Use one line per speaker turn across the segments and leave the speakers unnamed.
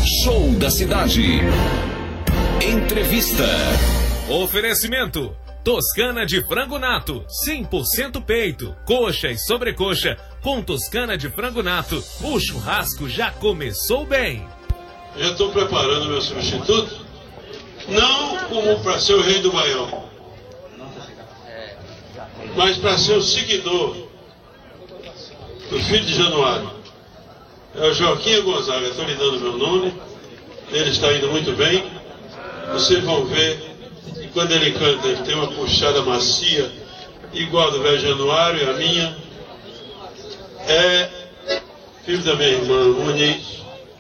Show da Cidade. Entrevista.
Oferecimento: Toscana de frango nato, 100% peito, coxa e sobrecoxa. Com Toscana de frango nato, o churrasco já começou bem.
Já estou preparando meu substituto, não como para ser o rei do Baião, mas para ser o seguidor do filho de Januário. É o Joaquim Gonzaga. Estou lhe dando meu nome, ele está indo muito bem. Vocês vão ver que quando ele canta, ele tem uma puxada macia, igual do velho Januário e a minha. É filho da minha irmã Muniz.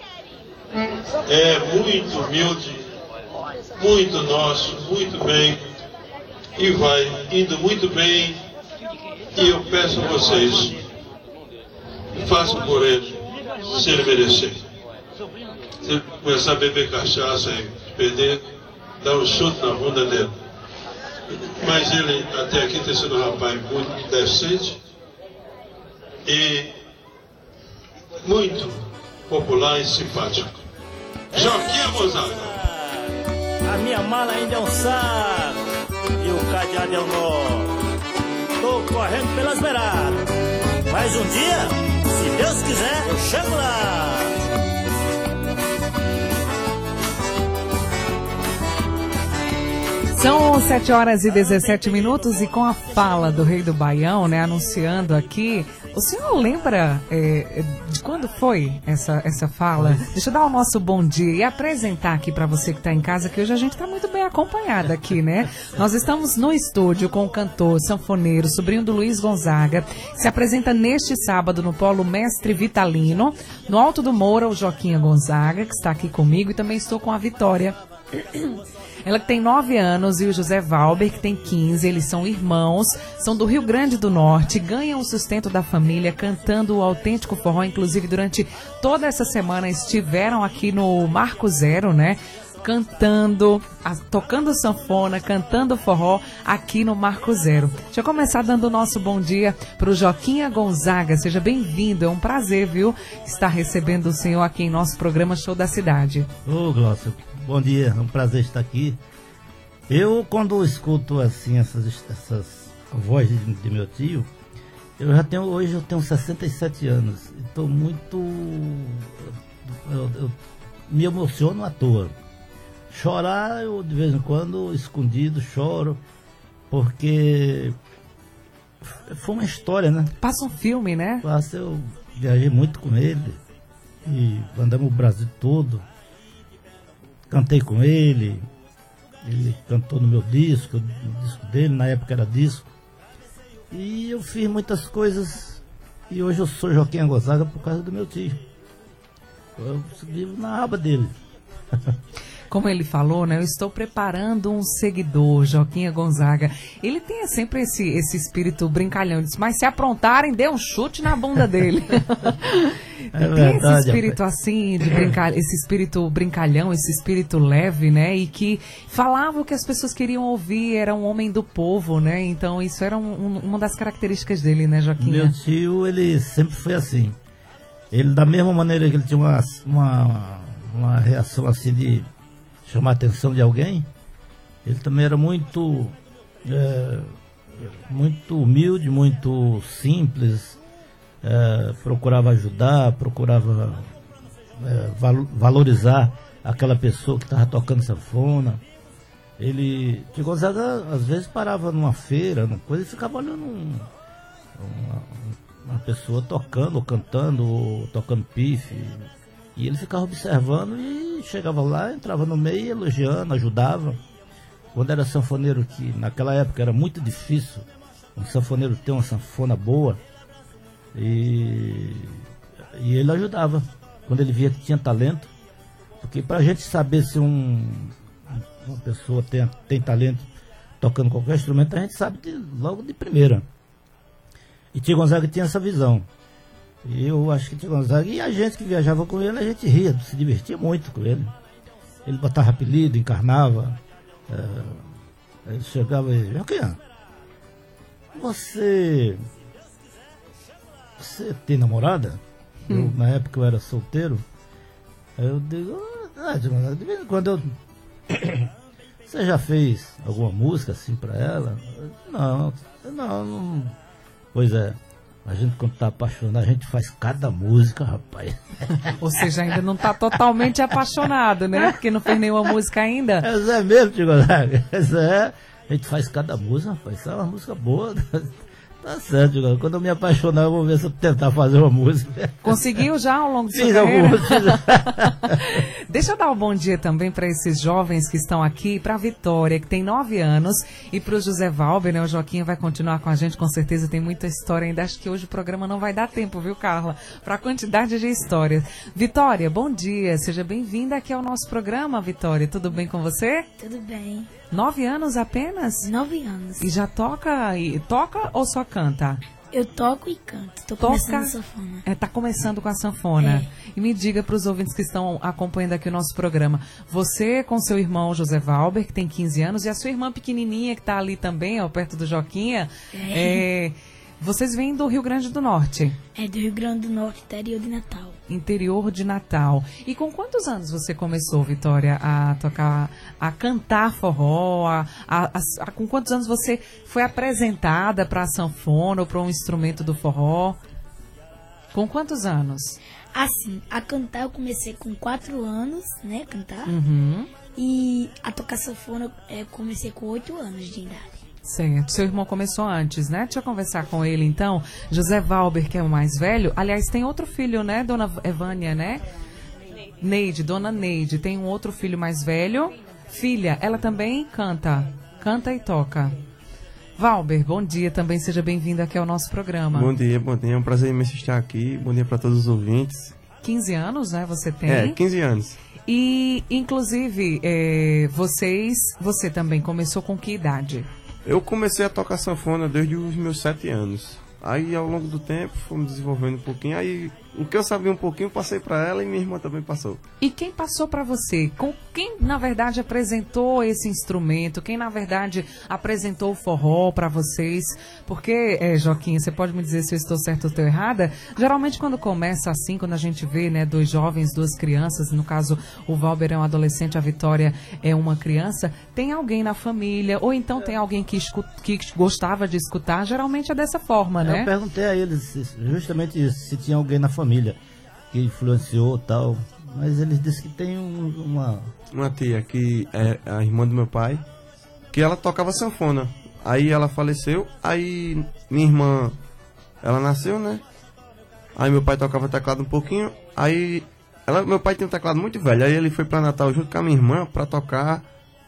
É muito humilde, muito nosso, muito bem, e vai indo muito bem. E eu peço a vocês, façam por ele, se ele merecer. Se ele começar a beber cachaça e perder, dá um chute na bunda dele. Mas ele até aqui tem sido um rapaz muito decente e muito popular e simpático. Joaquim Gonzaga.
A minha mala ainda é um saco e o cadeado é um nó. Tô correndo pelas beiradas, mas um dia, se Deus quiser, eu chego lá.
São 7h17 e com a fala do Rei do Baião, né, anunciando aqui, o senhor lembra de quando foi essa fala? Deixa eu dar o nosso bom dia e apresentar aqui para você que está em casa, que hoje a gente está muito bem acompanhada aqui, né? Nós estamos no estúdio com o cantor, sanfoneiro, sobrinho do Luiz Gonzaga, que se apresenta neste sábado no Polo Mestre Vitalino, no Alto do Moura, o Joaquim Gonzaga, que está aqui comigo, e também estou com a Vitória. Ela que tem 9 anos e o José Valber, que tem 15, eles são irmãos, são do Rio Grande do Norte, ganham o sustento da família cantando o autêntico forró. Inclusive, durante toda essa semana estiveram aqui no Marco Zero, né? Cantando, tocando sanfona, cantando forró aqui no Marco Zero. Deixa eu começar dando o nosso bom dia para o Joaquim Gonzaga. Seja bem-vindo, é um prazer, viu, estar recebendo o senhor aqui em nosso programa Show da Cidade.
Ô, Glócia, bom dia, é um prazer estar aqui. Eu, quando escuto assim essas vozes de meu tio, hoje eu tenho 67 anos. Estou muito... Eu me emociono à toa. Chorar, eu de vez em quando, escondido, choro, porque foi uma história, né?
Passa um filme, né?
Eu viajei muito com ele, e andamos o Brasil todo, cantei com ele cantou no meu disco, no disco dele, na época era disco, e eu fiz muitas coisas, e hoje eu sou Joaquim Gonzaga por causa do meu tio. Eu vivo na aba dele.
Como ele falou, né? Eu estou preparando um seguidor, Joaquim Gonzaga. Ele tem sempre esse espírito brincalhão. Ele diz, mas se aprontarem, dê um chute na bunda dele. Tem verdade, esse espírito assim, de esse espírito brincalhão, esse espírito leve, né? E que falava o que as pessoas queriam ouvir, era um homem do povo, né? Então isso era uma das características dele, né, Joaquim?
Meu tio, ele sempre foi assim. Ele, da mesma maneira que ele tinha uma reação assim de chamar a atenção de alguém, ele também era muito humilde, muito simples, procurava ajudar, procurava valorizar aquela pessoa que estava tocando sanfona. Que Gonzaga às vezes parava numa feira, numa coisa, e ficava olhando uma pessoa tocando, ou cantando, ou tocando pife. E ele ficava observando e chegava lá, entrava no meio, elogiando, ajudava. Quando era sanfoneiro, que naquela época era muito difícil um sanfoneiro ter uma sanfona boa, e ele ajudava. Quando ele via que tinha talento, porque para a gente saber se uma pessoa tem talento tocando qualquer instrumento, a gente sabe logo de primeira. E Tio Gonzaga tinha essa visão. E eu acho que Tio Gonzaga, e a gente que viajava com ele, a gente ria, se divertia muito com ele. Ele botava apelido, encarnava. Ele chegava e dizia, Joaquim, você tem namorada? Na época eu era solteiro. Aí eu digo, de vez em quando você já fez alguma música assim pra ela? Não. Pois é, a gente quando tá apaixonado, a gente faz cada música, rapaz.
Ou seja, ainda não tá totalmente apaixonado, né? Porque não fez nenhuma música ainda.
É mesmo, Tio Gonzaga. A gente faz cada música, rapaz. Isso é uma música boa. Tá certo, Tio Gonzaga. Quando eu me apaixonar, eu vou ver se eu tentar fazer uma música.
Conseguiu já ao longo de sua
Fiz
carreira?
algumas.
Deixa eu dar um bom dia também para esses jovens que estão aqui, para a Vitória, que tem 9 anos, e para o José Valber, né? O Joaquim vai continuar com a gente, com certeza tem muita história ainda. Acho que hoje o programa não vai dar tempo, viu, Carla? Para a quantidade de histórias. Vitória, bom dia, seja bem-vinda aqui ao nosso programa, Vitória. Tudo bem com você?
Tudo bem.
9 anos apenas?
9 anos.
E já toca ou só canta?
Eu toco e canto. Tô começando a sanfona.
Tá começando com a sanfona.
É.
E me diga para os ouvintes que estão acompanhando aqui o nosso programa. Você com seu irmão José Valber, que tem 15 anos, e a sua irmã pequenininha, que está ali também, ó, perto do Joquinha. Vocês vêm do Rio Grande do Norte?
É do Rio Grande do Norte, interior de Natal.
Interior de Natal. E com quantos anos você começou, Vitória, a tocar, a cantar forró? Com quantos anos você foi apresentada para a sanfona ou para um instrumento do forró? Com quantos anos?
Assim, a cantar eu comecei com 4 anos, né, cantar.
Uhum.
E a tocar sanfona eu comecei com 8 anos de idade.
Certo. Seu irmão começou antes, né? Deixa eu conversar com ele, então. José Valber, que é o mais velho. Aliás, tem outro filho, né? Dona Evânia, né? Neide, Dona Neide. Tem um outro filho mais velho. Filha, ela também canta. Canta e toca. Valber, bom dia também. Seja bem-vindo aqui ao nosso programa.
Bom dia. É um prazer imenso estar aqui. Bom dia para todos os ouvintes.
15 anos, né? Você tem?
15 anos.
E, inclusive, você também começou com que idade?
Eu comecei a tocar sanfona desde os meus 7 anos. Aí, ao longo do tempo, fomos desenvolvendo um pouquinho. Aí, o que eu sabia um pouquinho, passei para ela e minha irmã também passou.
E quem passou para você? Quem, na verdade, apresentou esse instrumento? Quem, na verdade, apresentou o forró para vocês? Porque, Joaquim, você pode me dizer se eu estou certa ou estou errada? Geralmente, quando começa assim, quando a gente vê, né, 2 jovens, 2 crianças, no caso, o Valber é um adolescente, a Vitória é uma criança, tem alguém na família, ou então tem alguém que gostava de escutar, geralmente é dessa forma, né?
Eu perguntei a eles justamente isso, se tinha alguém na família que influenciou e tal, mas eles disseram que tem
uma tia que é a irmã do meu pai, que ela tocava sanfona. Aí ela faleceu, aí minha irmã, ela nasceu, né? Aí meu pai tocava teclado um pouquinho, aí meu pai tem um teclado muito velho, aí ele foi pra Natal junto com a minha irmã pra trocar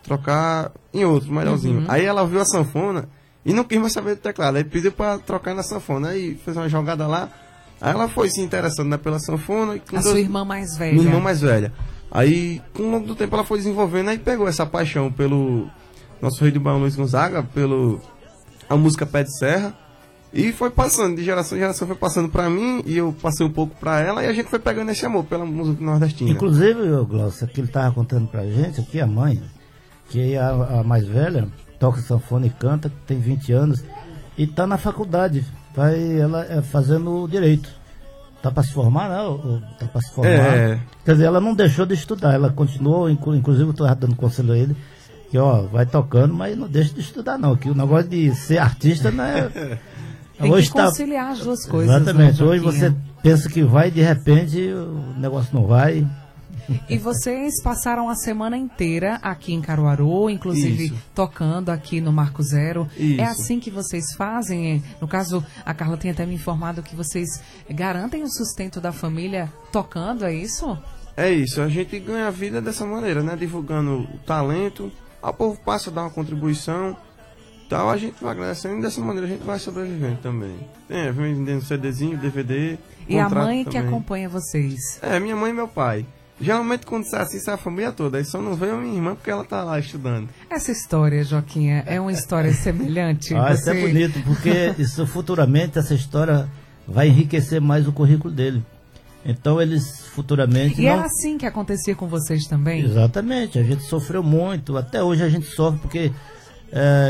em outro, melhorzinho. Aí ela viu a sanfona e não quis mais saber do teclado, aí pediu pra trocar na sanfona, aí fez uma jogada lá, aí ela foi se interessando, né, pela sanfona. E
sua irmã mais velha?
Minha irmã mais velha. Aí, com o longo do tempo, ela foi desenvolvendo, aí pegou essa paixão pelo nosso rei do Baião, Luiz Gonzaga, a música Pé de Serra, e foi passando, de geração em geração, foi passando pra mim, e eu passei um pouco pra ela, e a gente foi pegando esse amor pela música nordestina.
Inclusive, Glaucio, que ele tava contando pra gente, aqui a mãe, que é a mais velha, toca sanfona e canta, tem 20 anos, e tá na faculdade, ela fazendo direito. Tá para se formar, né? Tá para se formar. Quer dizer, ela não deixou de estudar, ela continuou, inclusive eu tô dando conselho a ele, que vai tocando, mas não deixa de estudar não, que o negócio de ser artista não é...
Tem hoje que conciliar as duas coisas.
Exatamente,
né,
hoje você pensa que vai, de repente o negócio não vai.
E vocês passaram a semana inteira aqui em Caruaru, inclusive tocando aqui no Marco Zero.
Isso.
É assim que vocês fazem? No caso, a Carla tem até me informado que vocês garantem o sustento da família tocando, é isso?
É isso, a gente ganha a vida dessa maneira, né? Divulgando o talento, o povo passa a dar uma contribuição, tal, a gente vai agradecendo e dessa maneira a gente vai sobrevivendo também. Vendendo CDzinho, DVD.
E a mãe também que acompanha vocês?
Minha mãe e meu pai. Geralmente quando sai assim, sai a família toda. Aí só não veio a minha irmã porque ela tá lá estudando.
Essa história, Joquinha, é uma história semelhante?
Isso é bonito, porque isso futuramente, essa história vai enriquecer mais o currículo dele. Então eles futuramente...
E era assim que acontecia com vocês também?
Exatamente, a gente sofreu muito. Até hoje a gente sofre porque,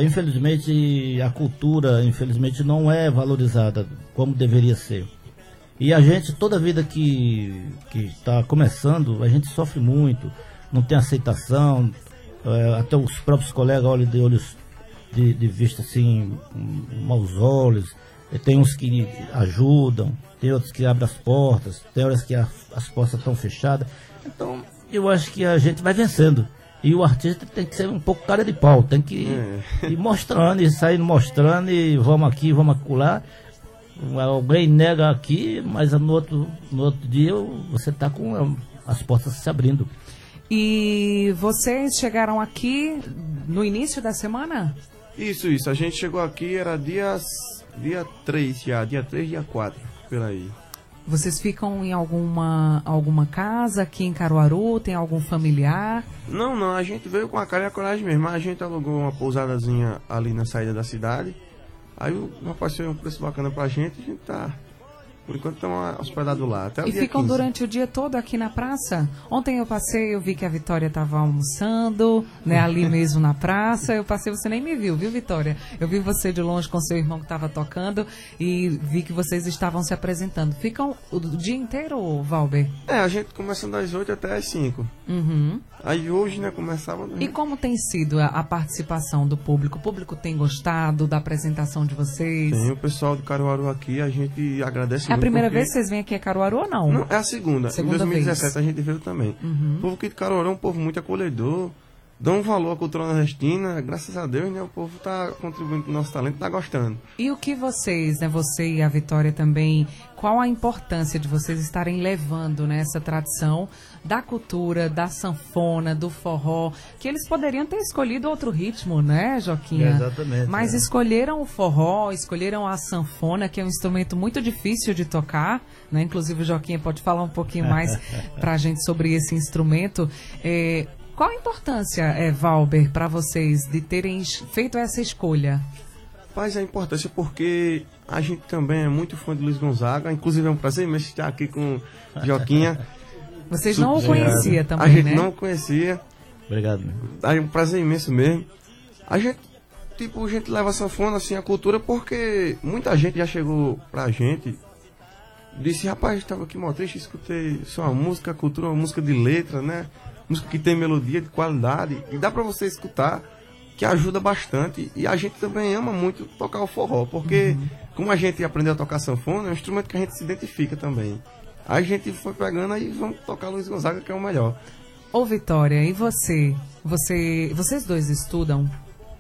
infelizmente, a cultura, infelizmente, não é valorizada como deveria ser. E a gente, toda vida que está começando, a gente sofre muito, não tem aceitação, até os próprios colegas olham de olhos de vista assim, maus olhos. E tem uns que ajudam, tem outros que abrem as portas, tem horas que as portas estão fechadas. Então, eu acho que a gente vai vencendo. E o artista tem que ser um pouco cara de pau, tem que ir mostrando, e sair mostrando, e vamos aqui, vamos acolá. Alguém nega aqui, mas no outro dia você está com as portas se abrindo.
E vocês chegaram aqui no início da semana?
Isso. A gente chegou aqui, era dia 3 já, dia 3, dia 4, por aí.
Vocês ficam em alguma casa aqui em Caruaru? Tem algum familiar?
Não, a gente veio com a cara e a coragem mesmo. A gente alugou uma pousadazinha ali na saída da cidade. Aí o rapaz fez um preço bacana pra gente, a gente tá, por enquanto, estamos hospedados lá. Até o
e
dia
ficam
15.
durante o dia todo aqui na praça? Ontem eu passei, eu vi que a Vitória estava almoçando, né, ali mesmo na praça. Eu passei, você nem me viu, Vitória? Eu vi você de longe com seu irmão que estava tocando e vi que vocês estavam se apresentando. Ficam o dia inteiro, Valber?
A gente começa das 8 até as 5.
Uhum.
Aí hoje, né, começava...
E como tem sido a participação do público? O público tem gostado da apresentação de vocês?
Tem, o pessoal de Caruaru aqui, a gente agradece muito.
É a primeira vez que vocês vêm aqui a Caruaru ou não?
Não, é a segunda. Em 2017 vez. A gente veio também. O povo aqui de Caruaru é um povo muito acolhedor, dá um valor à cultura nordestina, graças a Deus, né, o povo está contribuindo com o nosso talento, está gostando.
E o que vocês, né, você e a Vitória também, qual a importância de vocês estarem levando, né, essa tradição da cultura, da sanfona, do forró, que eles poderiam ter escolhido outro ritmo, né, Joquinha?
Exatamente.
Mas escolheram o forró, escolheram a sanfona, que é um instrumento muito difícil de tocar, né? Inclusive o Joquinha pode falar um pouquinho mais pra gente sobre esse instrumento. Qual a importância, Valber, para vocês de terem feito essa escolha?
Rapaz, a importância porque a gente também é muito fã de Luiz Gonzaga, inclusive é um prazer imenso estar aqui com Joquinha.
Vocês não o conheciam também,
a gente
né?
não conhecia.
Obrigado.
É um prazer imenso mesmo. A gente leva a sanfona, assim, a cultura, porque muita gente já chegou pra gente, disse, rapaz, estava aqui mó triste, escutei sua música, a cultura, uma música de letra, né? Música que tem melodia de qualidade, e dá pra você escutar, que ajuda bastante. E a gente também ama muito tocar o forró, porque como a gente aprendeu a tocar sanfona, é um instrumento que a gente se identifica também. Aí a gente foi pegando e vamos tocar Luiz Gonzaga, que é o melhor.
Ô Vitória, e você? Vocês dois estudam?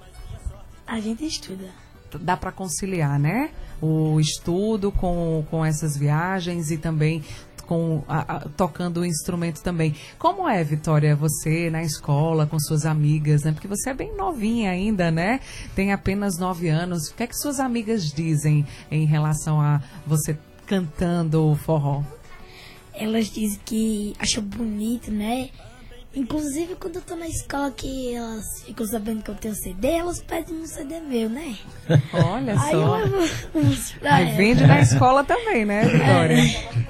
A gente estuda.
Dá pra conciliar, né? O estudo com essas viagens e também tocando o instrumento também. Como é, Vitória, você na escola, com suas amigas, né? Porque você é bem novinha ainda, né? Tem apenas 9 anos. O que é que suas amigas dizem em relação a você cantando o forró?
Elas dizem que acham bonito, né? Inclusive, quando eu tô na escola que elas ficam sabendo que eu tenho CD, elas pedem um CD meu, né?
Olha
Aí
só.
eu levo uns pra
Aí
elas.
vende na escola também, né, Vitória?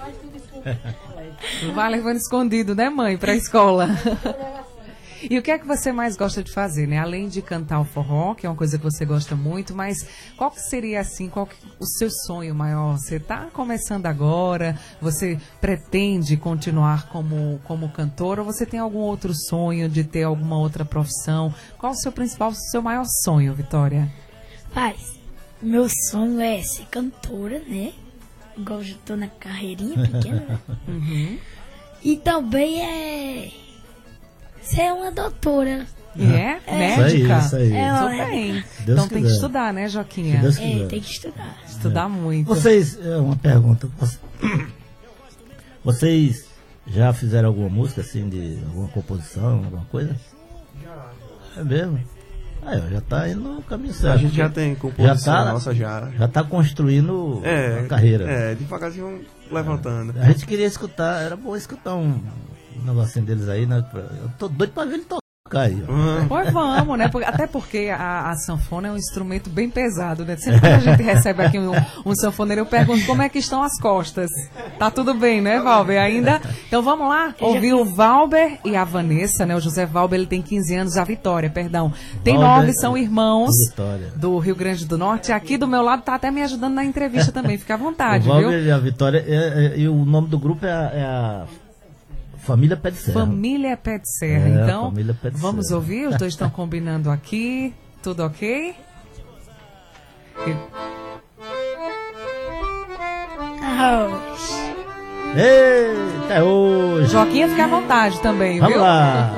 Vai levando escondido, né, mãe, pra escola. E o que é que você mais gosta de fazer, né? Além de cantar o forró, que é uma coisa que você gosta muito, mas qual que seria, assim, o seu sonho maior? Você está começando agora, você pretende continuar como cantor, ou você tem algum outro sonho de ter alguma outra profissão? Qual o seu maior sonho, Vitória?
Paz, meu sonho é ser cantora, né? Igual eu já tô na carreirinha pequena, né? E também é ser uma doutora.
Médica?
Isso aí.
Tudo bem.
Deus
Então tem que
quiser.
estudar, né, Joquinha?
Deus quiser.
Tem que estudar.
Estudar muito.
Vocês, uma pergunta. Vocês já fizeram alguma música, assim, de alguma composição, alguma coisa? Já. É mesmo? Aí, ó, já tá indo no caminho certo.
A gente já tem composição nossa já.
Já tá construindo a carreira.
Devagarzinho vamos levantando.
A gente queria escutar, era bom escutar um negocinho deles aí, né? Eu tô doido pra ver ele tocar. Caiu.
Pois vamos, né? Até porque a sanfona é um instrumento bem pesado, né? Sempre quando a gente recebe aqui um sanfoneiro, eu pergunto como é que estão as costas. Tá tudo bem, né, Valber? Ainda? Então vamos lá? Ouvir o Valber e a Vanessa, né? O José Valber, ele tem 15 anos, a Vitória, perdão. Tem
Valber,
9, são irmãos
Vitória.
do Rio Grande do Norte. Aqui do meu lado tá até me ajudando na entrevista também. Fica à vontade,
O
viu?
Valber e a Vitória, e o nome do grupo é a Família Pé de Serra.
Família Pé de Serra.
É,
Então,
Família Pé de
vamos
Serra.
ouvir? Os dois estão combinando aqui. Tudo ok?
Eita, hoje.
Joaquim, fica à vontade também,
Vamos
viu?
lá.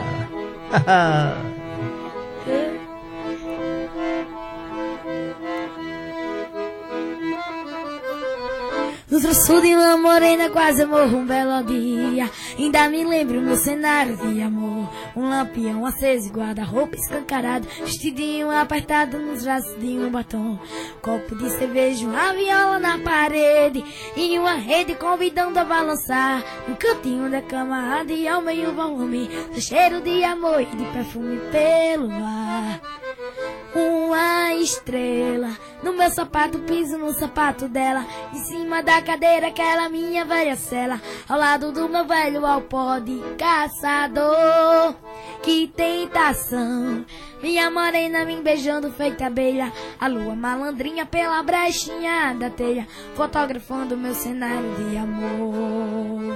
No traço de uma morena quase morro um belo dia. Ainda me lembro meu cenário de amor. Um lampião aceso, guarda-roupa escancarado, vestidinho apertado nos braços de um batom. Copo de cerveja, uma viola na parede e uma rede convidando a balançar. No cantinho da cama, de alma e o volume, do cheiro de amor e de perfume pelo ar. Uma estrela no meu sapato, piso no sapato dela, em cima da cadeira aquela minha velha cela, ao lado do meu velho alpode caçador. Que tentação, minha morena me beijando feita abelha, a lua malandrinha pela brechinha da telha, fotografando meu cenário de amor.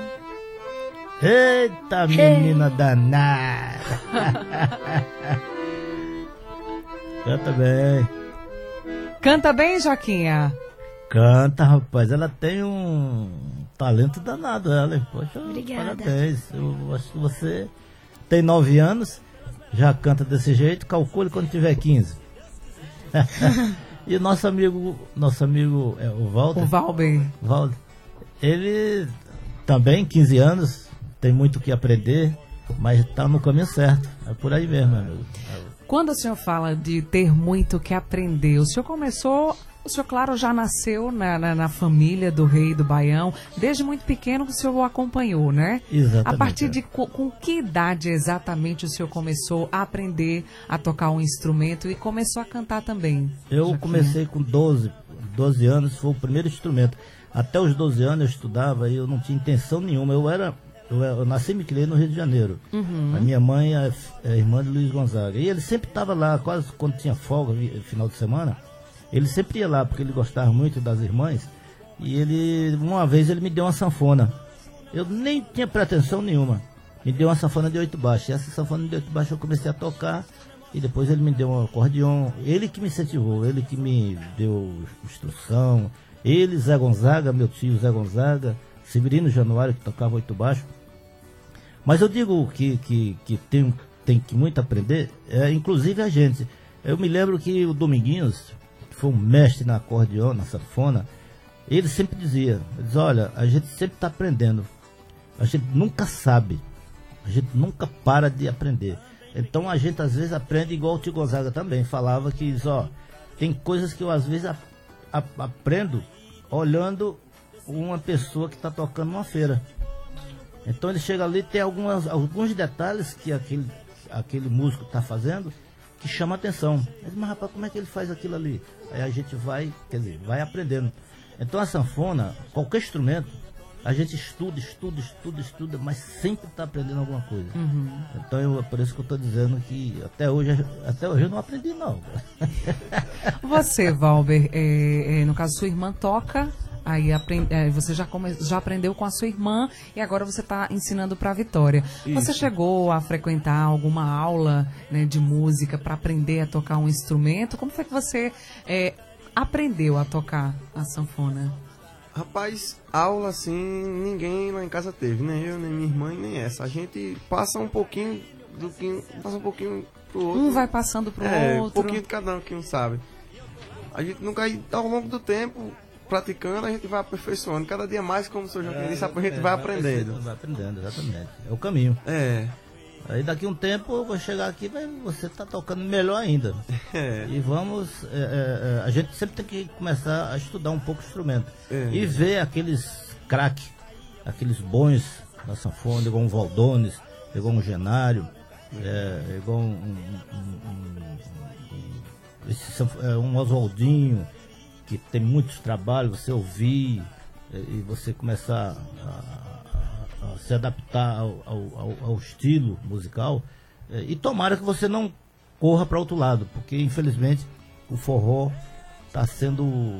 Eita, menina danada. Canta bem.
Canta bem, Joaquinha?
Canta, rapaz. Ela tem um talento danado, ela. Poxa,
Obrigada.
parabéns. Eu acho que você tem 9 anos, já canta desse jeito, calcule quando tiver 15. E o nosso amigo é o Walter.
O Valber.
Valder, ele também, 15 anos, tem muito o que aprender, mas está no caminho certo. É por aí mesmo, meu amigo.
Quando o senhor fala de ter muito que aprender, o senhor começou, o senhor, claro, já nasceu na família do Rei do Baião, desde muito pequeno que o senhor o acompanhou, né?
Exatamente.
A partir de com que idade exatamente o senhor começou a aprender a tocar um instrumento e começou a cantar também?
Eu
Joaquinha?
comecei com 12 anos, foi o primeiro instrumento. Até os 12 anos eu estudava e eu não tinha intenção nenhuma. Eu nasci e me criei no Rio de Janeiro.
Uhum.
A minha mãe é irmã de Luiz Gonzaga. E ele sempre estava lá, quase quando tinha folga, final de semana, ele sempre ia lá, porque ele gostava muito das irmãs. E uma vez ele me deu uma sanfona. Eu nem tinha pretensão nenhuma. Me deu uma sanfona de 8 baixos. E essa sanfona de 8 baixos eu comecei a tocar. E depois ele me deu um acordeon. Ele que me incentivou, ele que me deu instrução. Ele, Zé Gonzaga, meu tio Zé Gonzaga, Severino Januário, que tocava 8 baixos. Mas eu digo que tem que muito aprender, inclusive a gente. Eu me lembro que o Dominguinhos, que foi um mestre na acordeon, na sanfona, ele sempre dizia, olha, a gente sempre está aprendendo, a gente nunca sabe, a gente nunca para de aprender. Então a gente às vezes aprende igual o tio Gonzaga também, falava que, tem coisas que eu às vezes aprendo olhando uma pessoa que está tocando numa feira. Então ele chega ali e tem alguns detalhes que aquele músico está fazendo que chama a atenção. Ele diz, mas rapaz, como é que ele faz aquilo ali? Aí a gente vai aprendendo. Então a sanfona, qualquer instrumento, a gente estuda, mas sempre está aprendendo alguma coisa.
Uhum.
Então é por isso que eu estou dizendo que até hoje eu não aprendi não.
Você, Valber, no caso sua irmã toca, aí você já aprendeu com a sua irmã e agora você está ensinando para a Vitória.
Isso.
Você chegou a frequentar alguma aula, né, de música para aprender a tocar um instrumento? Como foi que você aprendeu a tocar a sanfona?
Rapaz, aula assim, ninguém lá em casa teve, nem eu, nem minha irmã, nem essa. A gente passa um pouquinho pro outro.
Um vai passando pro outro.
Um pouquinho de cada um, que um sabe. A gente nunca, ao longo do tempo, praticando, a gente vai aperfeiçoando. Cada dia mais, como o senhor já disse, a gente vai aprendendo.
Vai aprendendo, exatamente. É o caminho.
É.
Aí daqui a um tempo eu vou chegar aqui e você tá tocando melhor ainda. E vamos... a gente sempre tem que começar a estudar um pouco o instrumento. E ver aqueles craques, aqueles bons da sanfona, igual um Valdones, igual um Genário, igual um Oswaldinho, que tem muitos trabalhos, você ouvir e você começar a se adaptar ao estilo musical, e tomara que você não corra para outro lado, porque infelizmente o forró está sendo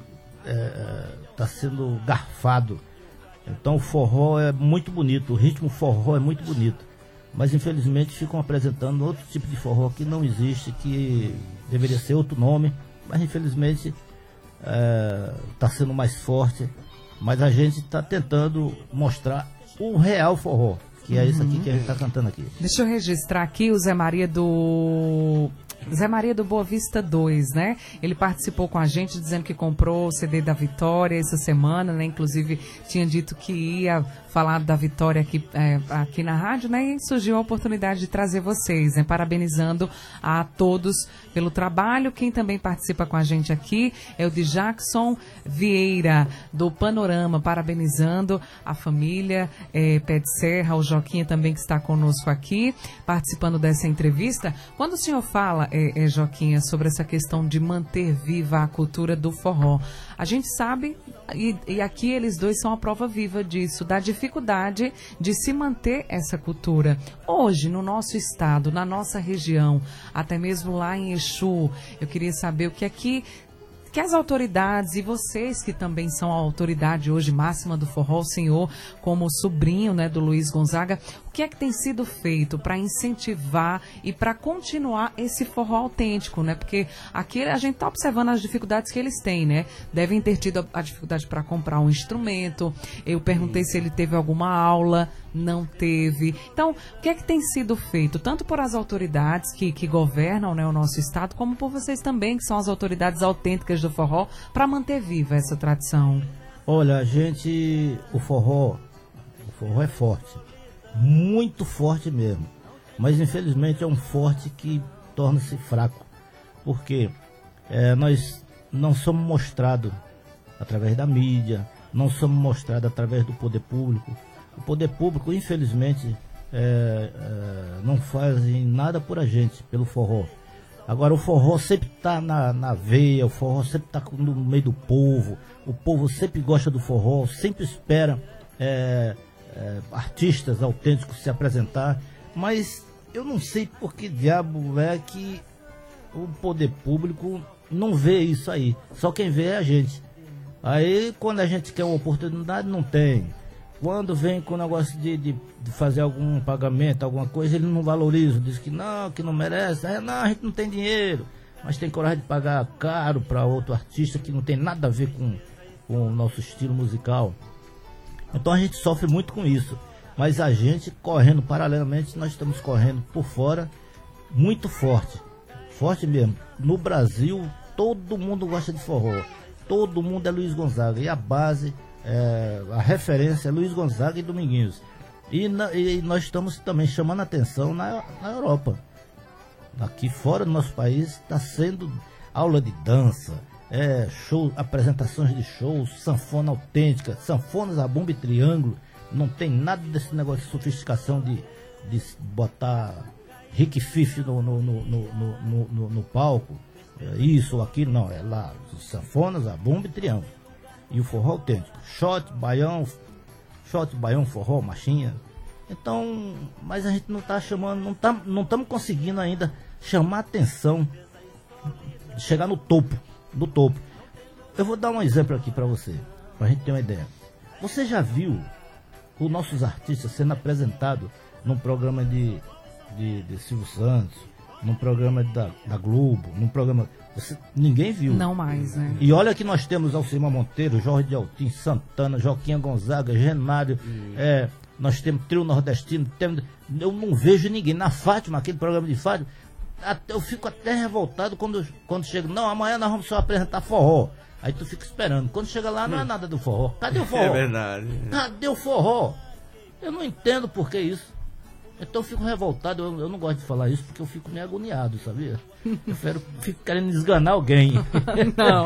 garfado. Então o forró é muito bonito, o ritmo forró é muito bonito, mas infelizmente ficam apresentando outro tipo de forró que não existe, que deveria ser outro nome, mas infelizmente está sendo mais forte. Mas a gente está tentando mostrar o real forró, que é isso aqui que a gente está cantando aqui.
Deixa eu registrar aqui o Zé Maria do Boa Vista 2, né? Ele participou com a gente dizendo que comprou o CD da Vitória essa semana, né? Inclusive tinha dito que ia falar da Vitória aqui na rádio, né? E surgiu a oportunidade de trazer vocês, né? Parabenizando a todos pelo trabalho. Quem também participa com a gente aqui é o de Jackson Vieira, do Panorama, parabenizando a família Pé de Serra, o Joquinha também que está conosco aqui, participando dessa entrevista. Quando o senhor fala, Joquinha, sobre essa questão de manter viva a cultura do forró, a gente sabe, e aqui eles dois são a prova viva disso, da dificuldade de se manter essa cultura. Hoje, no nosso estado, na nossa região, até mesmo lá em Exu, eu queria saber o que que as autoridades, e vocês que também são a autoridade hoje máxima do forró, o senhor como sobrinho, né, do Luiz Gonzaga, o que é que tem sido feito para incentivar e para continuar esse forró autêntico, né? Porque aqui a gente está observando as dificuldades que eles têm, né? Devem ter tido a dificuldade para comprar um instrumento. Eu perguntei se ele teve alguma aula, não teve. Então, o que é que tem sido feito, tanto por as autoridades que governam, né, o nosso estado, como por vocês também, que são as autoridades autênticas do forró, para manter viva essa tradição?
Olha, o forró é forte, muito forte mesmo, mas infelizmente é um forte que torna-se fraco, porque nós não somos mostrados através da mídia, não somos mostrados através do poder público. O poder público, infelizmente, não faz nada por a gente, pelo forró. Agora, o forró sempre está na veia, o forró sempre está no meio do povo, o povo sempre gosta do forró, sempre espera artistas autênticos se apresentar, mas eu não sei por que diabo é que o poder público não vê isso aí, só quem vê é a gente. Aí, quando a gente quer uma oportunidade, não tem. Quando vem com o negócio de fazer algum pagamento, alguma coisa, ele não valoriza, diz que não merece. Não, a gente não tem dinheiro, mas tem coragem de pagar caro para outro artista que não tem nada a ver com o nosso estilo musical. Então a gente sofre muito com isso, mas a gente correndo paralelamente, nós estamos correndo por fora muito forte mesmo. No Brasil, todo mundo gosta de forró, todo mundo é Luiz Gonzaga, e a base, a referência é Luiz Gonzaga e Dominguinhos. E nós estamos também chamando a atenção na Europa. Aqui fora do nosso país está sendo aula de dança, show, apresentações de shows, sanfona autêntica, sanfonas a bomba e triângulo. Não tem nada desse negócio de sofisticação de botar Rick Fife no palco, isso ou aquilo, não, é lá, sanfonas a bomba e triângulo. E o forró autêntico, shot, baião, forró, machinha. Então, mas a gente não está chamando, não estamos conseguindo ainda chamar atenção, chegar no topo. Eu vou dar um exemplo aqui para você, para a gente ter uma ideia. Você já viu os nossos artistas sendo apresentados num programa de Silvio Santos, num programa da Globo, num programa... ninguém viu.
Não mais, né?
E olha que nós temos Alcimar Monteiro, Jorge de Altim, Santana, Joquinha Gonzaga, Genário, nós temos Trio Nordestino, eu não vejo ninguém. Na Fátima, aquele programa de Fátima, eu fico até revoltado quando chega, não, amanhã nós vamos só apresentar forró. Aí tu fica esperando. Quando chega lá, não é nada do forró. Cadê o forró?
É verdade.
Cadê o forró? Eu não entendo por que isso. Então eu fico revoltado, eu não gosto de falar isso porque eu fico meio agoniado, sabia? Eu fico querendo esganar alguém.
Não.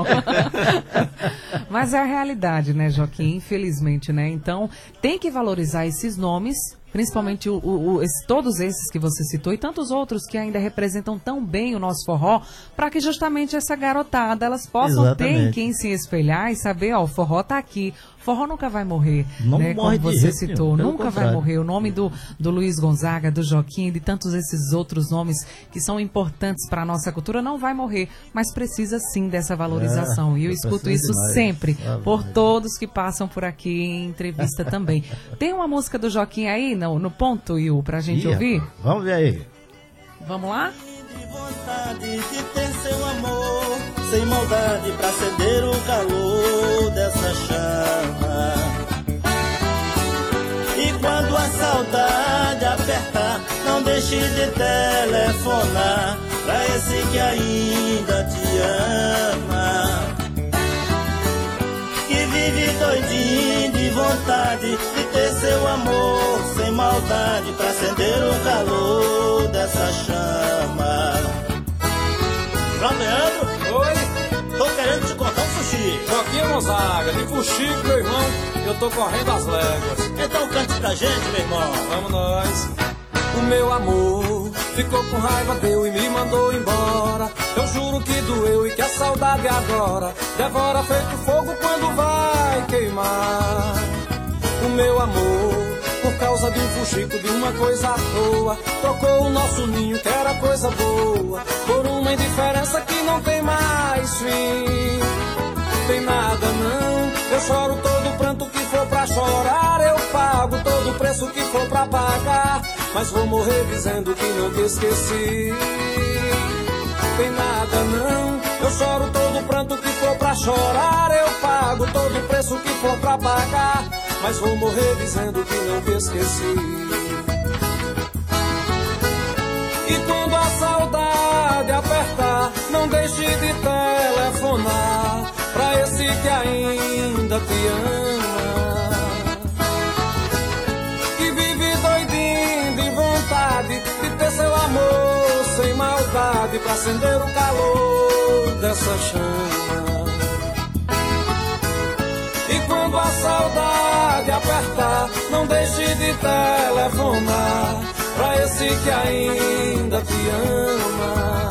Mas é a realidade, né, Joaquim? Infelizmente, né? Então, tem que valorizar esses nomes principalmente todos esses que você citou e tantos outros que ainda representam tão bem o nosso forró, para que justamente essa garotada, elas possam ter em quem se espelhar e saber, ó, o forró tá aqui. Forró nunca vai morrer,
não
né?
Morre
Como
de
você
jeito
citou,
nenhum,
nunca vai morrer. O nome do Luiz Gonzaga, do Joaquim, de tantos esses outros nomes que são importantes para a nossa cultura, não vai morrer, mas precisa sim dessa valorização. E eu escuto isso sempre, por todos que passam por aqui em entrevista também. Tem uma música do Joaquim aí no ponto, Will, pra gente ouvir?
Vamos ver aí.
Vamos lá?
De vontade de ter seu amor, sem maldade pra acender o calor dessa chama. E quando a saudade apertar, não deixe de telefonar pra esse que ainda te ama, que vive doidinho de vontade de ter seu amor, sem maldade pra acender o calor dessa chama. João Leandro?
Oi?
Tô querendo te contar um fuxico.
Joaquim Gonzaga, de fuxico, meu irmão, eu tô correndo as léguas.
Então cante pra gente, meu irmão.
Vamos nós. O meu amor ficou com raiva, deu e me mandou embora. Eu juro que doeu e que a saudade agora devora feito fogo quando vai queimar. O meu amor, por causa de um fuxico, de uma coisa à toa, trocou o nosso ninho que era coisa boa por uma indiferença que não tem mais fim. Tem nada não, eu choro todo pranto que for pra chorar, eu pago todo o preço que for pra pagar, mas vou morrer dizendo que não te esqueci. Tem nada não, eu choro todo pranto que for pra chorar, eu pago todo o preço que for pra pagar, mas vou morrer dizendo que não te esqueci. E quando a saudade apertar, não deixe de telefonar pra esse que ainda te ama, que vive doidinho de vontade de ter seu amor sem maldade pra acender o calor dessa chama. E quando a saudade apertar, não deixe de telefonar pra esse que ainda te ama,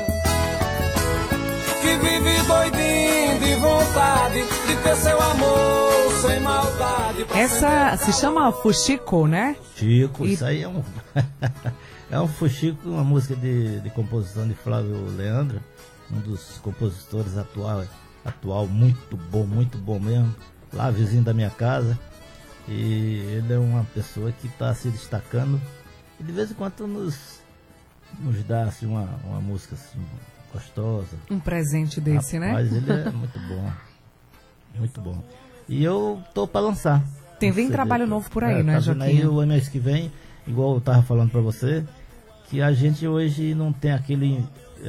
que vive doidinho de vontade de ter seu amor sem maldade.
Essa se chama Fuxico, né?
Chico, isso aí é um é um fuxico, uma música de composição de Flávio Leandro, um dos compositores atual, muito bom mesmo, lá vizinho da minha casa. E ele é uma pessoa que está se destacando e de vez em quando nos dá assim, uma música assim, gostosa.
Um presente desse, né?
Mas ele é muito bom. E eu tô para lançar.
Vem trabalho novo por aí, não é, Joaquim?
Aí o mês que vem, igual eu tava falando para você, que a gente hoje não tem aquele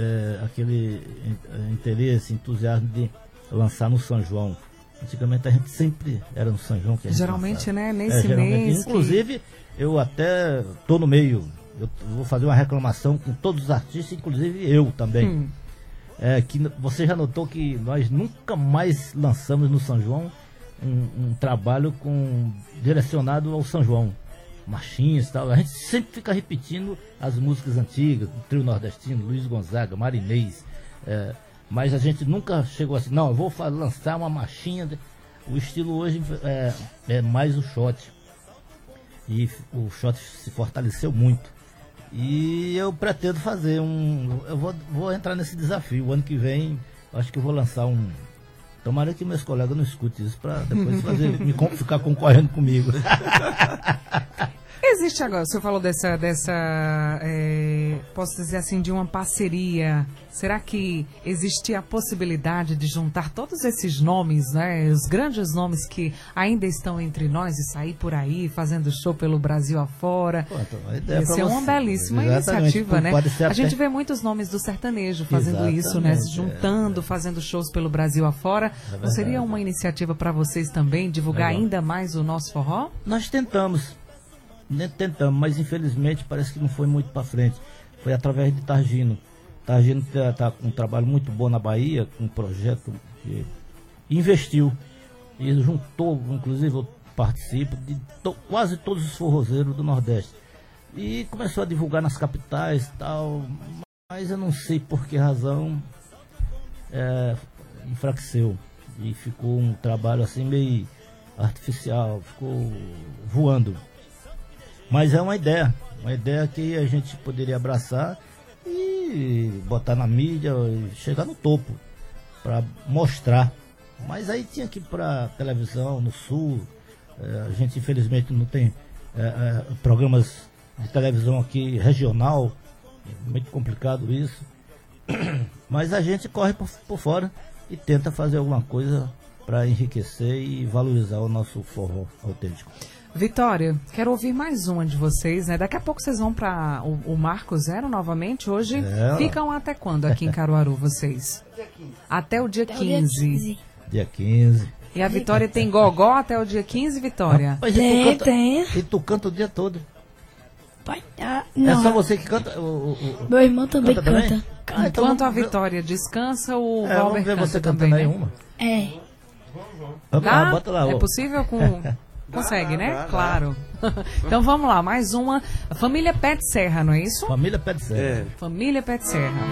interesse, entusiasmo de lançar no São João. Antigamente a gente sempre era no São João que a gente
geralmente,
lançava.
né? Nesse mês.
Inclusive, eu até tô no meio. Eu vou fazer uma reclamação com todos os artistas, inclusive eu também. Que você já notou que nós nunca mais lançamos no São João um trabalho direcionado ao São João. Marchinhas e tal. A gente sempre fica repetindo as músicas antigas, do trio nordestino, Luiz Gonzaga, Marinês. Mas a gente nunca chegou assim, não, eu vou lançar uma marchinha. O estilo hoje é mais o shot. E o shot se fortaleceu muito. E eu pretendo fazer eu vou entrar nesse desafio. O ano que vem, acho que eu vou lançar tomara que meus colegas não escutem isso para depois ficar concorrendo comigo.
Existe agora, o senhor falou posso dizer assim, de uma parceria. Será que existe a possibilidade de juntar todos esses nomes, né? Os grandes nomes que ainda estão entre nós e sair por aí fazendo show pelo Brasil afora? Essa é uma belíssima iniciativa, né? A gente vê muitos nomes do sertanejo fazendo isso, né? Se juntando, fazendo shows pelo Brasil afora. Não seria uma iniciativa para vocês também divulgar ainda mais o nosso forró?
Nós tentamos, mas infelizmente parece que não foi muito para frente. Foi através de Targino. Targino está com um trabalho muito bom na Bahia, com um projeto que investiu e juntou, inclusive eu participo de quase todos os forrozeiros do Nordeste. E começou a divulgar nas capitais e tal, mas eu não sei por que razão enfraqueceu. E ficou um trabalho assim meio artificial, ficou voando. Mas é uma ideia que a gente poderia abraçar e botar na mídia e chegar no topo para mostrar. Mas aí tinha que ir para televisão no Sul. A gente infelizmente não tem programas de televisão aqui regional, é muito complicado isso. Mas a gente corre por fora e tenta fazer alguma coisa para enriquecer e valorizar o nosso forró autêntico.
Vitória, quero ouvir mais uma de vocês, né? Daqui a pouco vocês vão para o Marco Zero novamente. Hoje ficam até quando aqui em Caruaru vocês? Até o dia 15.
Dia 15.
E a Vitória tem gogó até o dia 15, Vitória?
Rapaz,
Tem.
E tu canta o dia todo.
Pai,
É
não.
só você que canta?
Meu irmão também
Canta também?
canta.
Ah, então
Enquanto a
vamos ver-
Vitória descansa, o
vamos
Valber
ver
canta
você
também,
cantando aí
né?
uma.
É.
Vamos
Dá?
lá, bota lá.
É
ó.
possível com... Consegue, né?
dá.
Claro. Então vamos lá, mais uma. Família Pé de Serra, não é isso?
Família Pé de Serra.
É.
Família Pé de Serra.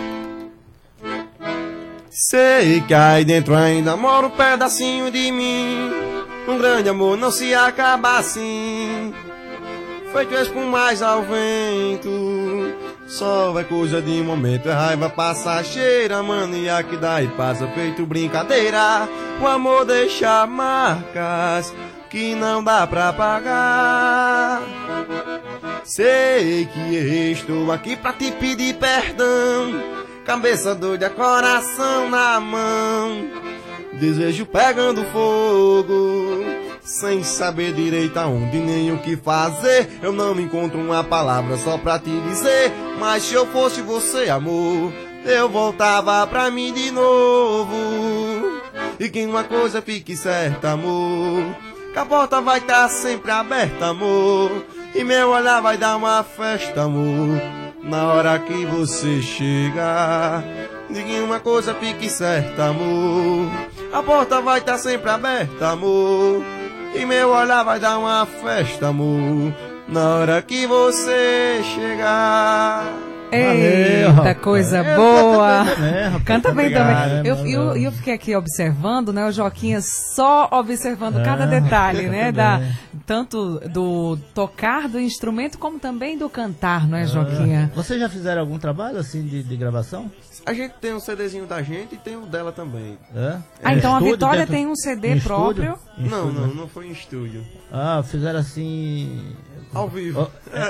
Sei que aí dentro ainda mora um pedacinho de mim. Um grande amor não se acaba assim. Feito espumais ao vento. Só é coisa de momento. É raiva passageira. Mania que dá e passa feito brincadeira. O amor deixa marcas que não dá pra pagar. Sei que estou aqui pra te pedir perdão. Cabeça doida, coração na mão. Desejo pegando fogo, sem saber direito aonde nem o que fazer. Eu não encontro uma palavra só pra te dizer. Mas se eu fosse você, amor, eu voltava pra mim de novo. E que uma coisa fique certa, amor, que a porta vai estar sempre aberta, amor. E meu olhar vai dar uma festa, amor, na hora que você chegar. Diga uma coisa, fique certa, amor, a porta vai estar sempre aberta, amor. E meu olhar vai dar uma festa, amor, na hora que você chegar.
Eita,
rapaz.
coisa boa!
rapaz.
Canta bem
Obrigado,
também. Eu fiquei aqui observando, né? O Joquinha só observando cada detalhe, né? Tanto do tocar do instrumento como também do cantar, não é, Joquinha?
Vocês já fizeram algum trabalho assim de gravação?
A gente tem um CDzinho da gente e tem o dela também.
Ah, então a
Estúdio
Vitória
dentro-
tem um CD
em
próprio.
estúdio? Em
Não,
estúdio.
não foi em estúdio.
Ah, fizeram assim...
Ao vivo.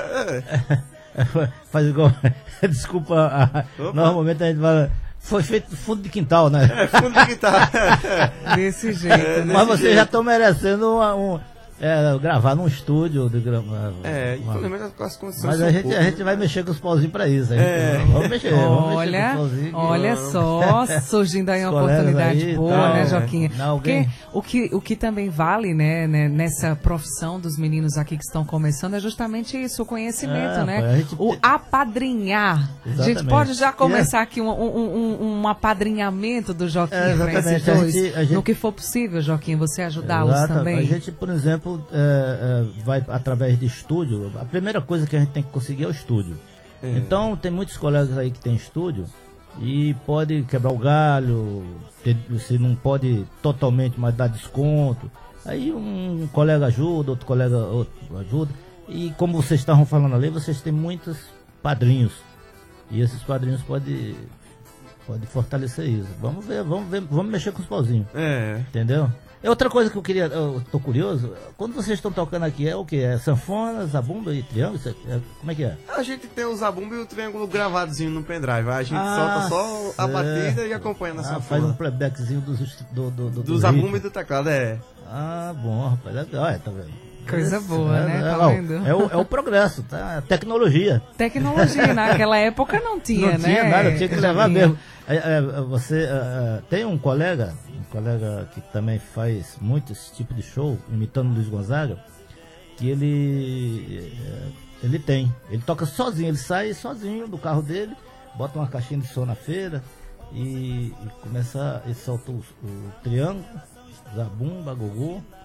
Faz igual... Desculpa, normalmente a gente fala... Foi feito fundo de quintal, né?
Fundo de guitarra.
Desse jeito, né?
Mas vocês já estão merecendo gravar num estúdio.
Infelizmente as condições
Mas
são
a
poucas,
gente vai mexer com os pauzinhos pra isso. Vamos mexer,
Olha,
com os pauzinhos.
olha só, surgindo aí uma
Os colegas
oportunidade
aí,
boa,
tal,
né, Joquinha?
não, alguém-
Porque o que também vale, né, nessa profissão dos meninos aqui que estão começando é justamente isso, o conhecimento, né?
pô, a gente-
O apadrinhar. A gente
Exatamente.
pode já começar aqui um apadrinhamento do Joquinha para esses
exatamente.
dois.
A gente-
No que for possível, Joquinha, você ajudá-los
Exato.
também.
A gente, por exemplo, vai através de estúdio. A primeira coisa que a gente tem que conseguir é o estúdio. Então, tem muitos colegas aí que tem estúdio e pode quebrar o galho, você não pode totalmente, mas dar desconto. Aí um colega ajuda, outro colega ajuda. E como vocês estavam falando ali, vocês têm muitos padrinhos. E esses padrinhos podem fortalecer isso. Vamos ver, vamos mexer com os pauzinhos. Entendeu? É outra coisa que eu tô curioso, quando vocês estão tocando aqui, é o que? É sanfona, zabumba e triângulo? Como é que é?
A gente tem o zabumba e o triângulo gravadozinho no pendrive. A gente
Ah,
solta só a
certo.
batida e acompanha na sanfona.
Faz um playbackzinho do
zabumba
ritmo.
e do teclado,
Ah, bom, rapaz, legal, tá vendo?
Coisa boa, né? Tá
ó,
vendo?
É o progresso, tá? A tecnologia.
Tecnologia, naquela época não tinha,
Não
né?
tinha nada, tinha que levar
Joquinha?
mesmo. Você tem um colega que também faz muito esse tipo de show, imitando o Luiz Gonzaga, que ele toca sozinho, ele sai sozinho do carro dele, bota uma caixinha de som na feira e começa, e solta o triângulo, zabumba, gogô,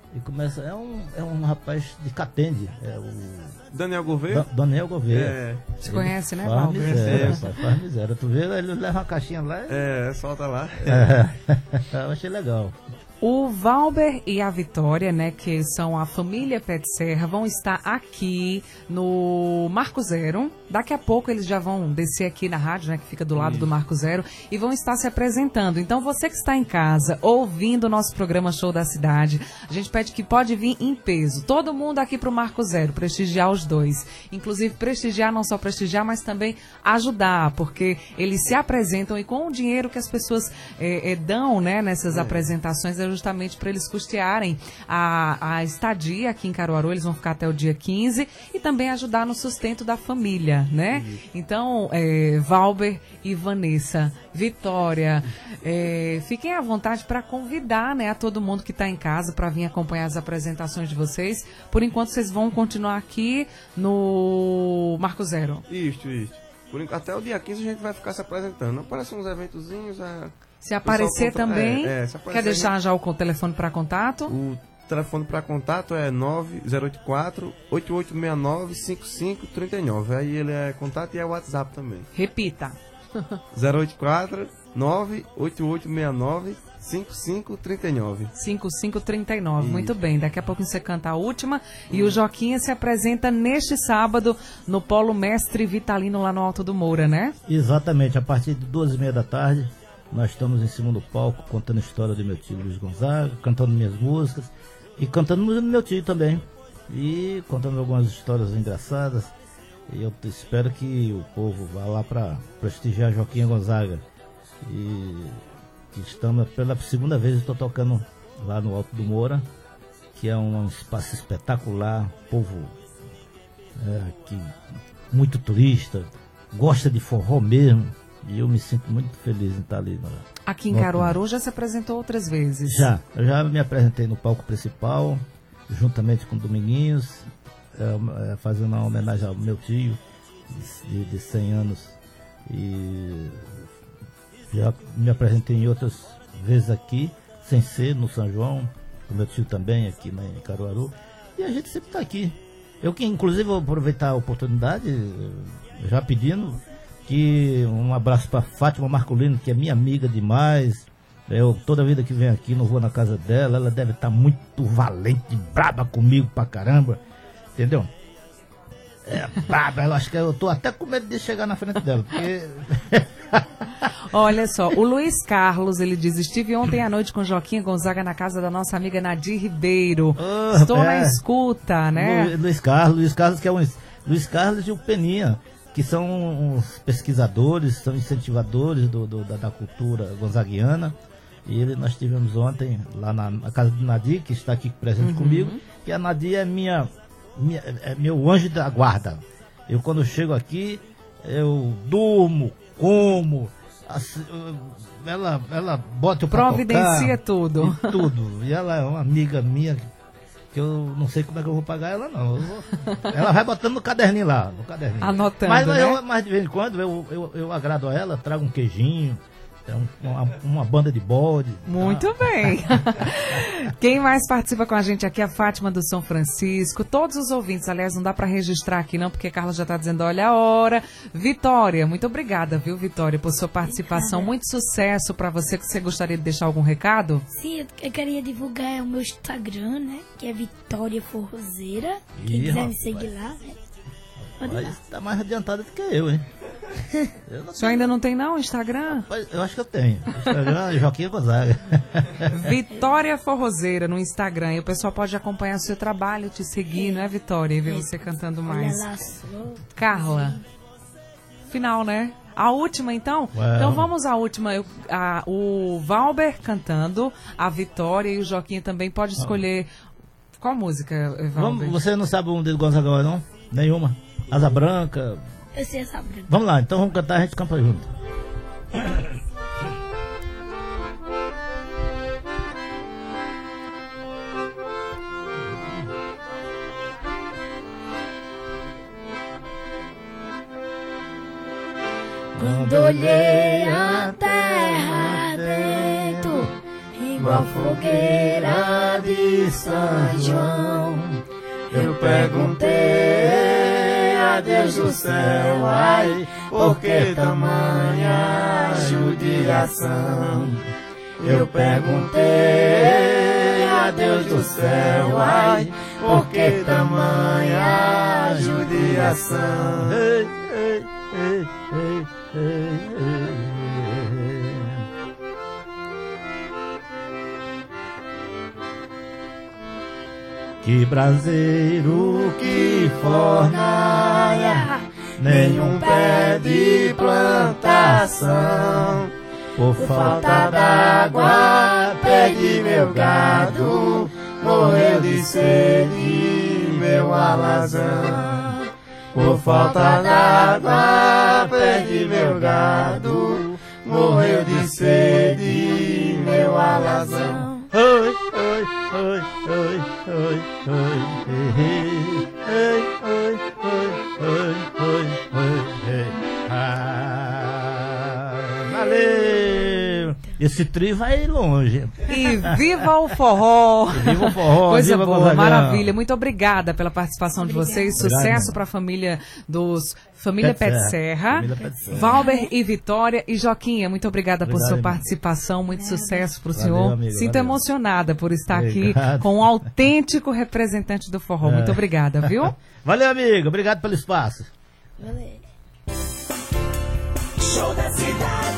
E começa, é um rapaz de Catende, é o
Daniel Gouveia?
Daniel Gouveia.
Você conhece, né,
Faz
Valber?
miséria, faz miséria. Tu vê, ele leva uma caixinha lá e...
solta lá.
Eu achei legal.
O Valber e a Vitória, né, que são a família Pé de Serra, vão estar aqui no Marco Zero. Daqui a pouco eles já vão descer aqui na rádio, né, que fica do lado do Marco Zero, e vão estar se apresentando. Então, você que está em casa, ouvindo o nosso programa Show da Cidade, a gente pede que pode vir em peso. Todo mundo aqui para o Marco Zero, prestigiar os dois. Inclusive, prestigiar, não só prestigiar, mas também ajudar, porque eles se apresentam e com o dinheiro que as pessoas dão, né, nessas apresentações, é justamente para eles custearem a estadia aqui em Caruaru. Eles vão ficar até o dia 15 e também ajudar no sustento da família, né? Então, Valber e Vanessa, Vitória, fiquem à vontade para convidar, né, a todo mundo que está em casa para vir acompanhar as apresentações de vocês. Por enquanto, vocês vão continuar aqui no Marco Zero.
Isso. Até o dia 15 a gente vai ficar se apresentando. Aparecem uns eventozinhos.
Se aparecer também,
se aparecer,
quer deixar já o telefone para contato?
O telefone para contato é 9084-8869-5539. Aí ele é contato e é WhatsApp também.
Repita.
084-98869-5539.
5539, muito bem. Daqui a pouco você canta a última. E o Joquinha se apresenta neste sábado no Polo Mestre Vitalino, lá no Alto do Moura, né?
Exatamente, a partir de 2h30 da tarde. Nós estamos em cima do palco contando a história do meu tio Luiz Gonzaga, cantando minhas músicas e cantando música do meu tio também. E contando algumas histórias engraçadas. E eu espero que o povo vá lá para prestigiar Joaquim Gonzaga. E que estamos, pela segunda vez, estou tocando lá no Alto do Moura, que é um espaço espetacular, povo que muito turista, gosta de forró mesmo. E eu me sinto muito feliz em estar ali.
Aqui em Caruaru já se apresentou outras vezes?
Eu já me apresentei no palco principal, juntamente com Dominguinhos, fazendo uma homenagem ao meu tio, de 100 anos. E já me apresentei em outras vezes aqui, sem ser no São João, o meu tio também aqui em Caruaru. E a gente sempre está aqui. Eu que inclusive vou aproveitar a oportunidade, já pedindo... que um abraço para Fátima Marcolino, que é minha amiga demais. Eu toda vida que venho aqui não vou na casa dela. Ela deve estar muito valente, braba comigo pra caramba, entendeu? Braba, eu acho que eu tô até com medo de chegar na frente dela, porque...
Olha só, o Luiz Carlos, ele diz: estive ontem à noite com Joaquim Gonzaga na casa da nossa amiga Nadir Ribeiro. Estou na escuta, né?
Luiz Carlos que é Luiz Carlos e o Peninha, que são uns pesquisadores, são incentivadores da cultura gonzaguiana. E nós estivemos ontem lá na casa do Nadir, que está aqui presente comigo, que a Nadir é meu anjo da guarda. Eu, quando chego aqui, eu durmo, como, assim, ela bota o
providencia tudo.
Tudo. E ela é uma amiga minha, que eu não sei como é que eu vou pagar ela, não. Ela vai botando no caderninho lá,
anotando,
mas de vez em quando eu agrado a ela, trago um queijinho, uma banda de bode.
Muito bem. Quem mais participa com a gente aqui é a Fátima do São Francisco. Todos os ouvintes, aliás, não dá para registrar aqui não, porque a Carla já está dizendo, olha a hora. Vitória, muito obrigada, viu, Vitória, por sua participação. Muito sucesso para você. Que você gostaria de deixar algum recado?
Sim, eu queria divulgar o meu Instagram, né, que é Vitória Forrozeira. Quem quiser me seguir lá, né?
Mas tá mais adiantado do que eu, hein?
O senhor ainda não tem não Instagram?
Eu acho que eu tenho. Instagram é Joaquim Gonzaga.
Vitória Forrozeira no Instagram. E o pessoal pode acompanhar o seu trabalho, te seguir, não é, Vitória? E ver você cantando mais. Carla, final, né? A última, então? Então vamos à última. O Valber cantando, a Vitória e o Joaquim também. Pode escolher qual música, Valber?
Você não sabe um deles Gonzaga, não? Nenhuma? Asa Branca?
Eu sei Asa Branca.
Vamos lá, então vamos cantar, a gente canta junto.
Quando olhei a terra dentro,
junto à fogueira de São João. Eu perguntei a Deus do céu, ai, por que tamanha judiação? Eu perguntei a Deus do céu, ai, por que tamanha judiação? Ei, ei, ei, ei, ei, ei. Que braseiro, que fornalha, nenhum pé de plantação. Por falta d'água, perdi meu gado, morreu de sede meu alazão. Por falta d'água, perdi meu gado, morreu de sede meu alazão. Oi, oi, oi, oi, oi, oi, oi, oi, oi, oi, oi. Valeu! Esse trio vai longe.
E viva o forró!
Viva o forró!
Coisa
viva
boa,
Gonzagão.
maravilha. Muito obrigada pela participação de vocês.
Obrigado.
Sucesso para a família dos Família Pé de Serra.
Família Pé de Serra.
Valber e Vitória e Joquinha, muito obrigada por
Obrigado,
sua
amigo.
participação. Muito sucesso para o
Valeu,
senhor.
amigo,
Sinto
valeu.
emocionada por estar
Obrigado.
aqui com um autêntico representante do forró. Muito obrigada, viu?
Valeu, amigo. Obrigado pelo espaço.
Valeu.
Show da cidade.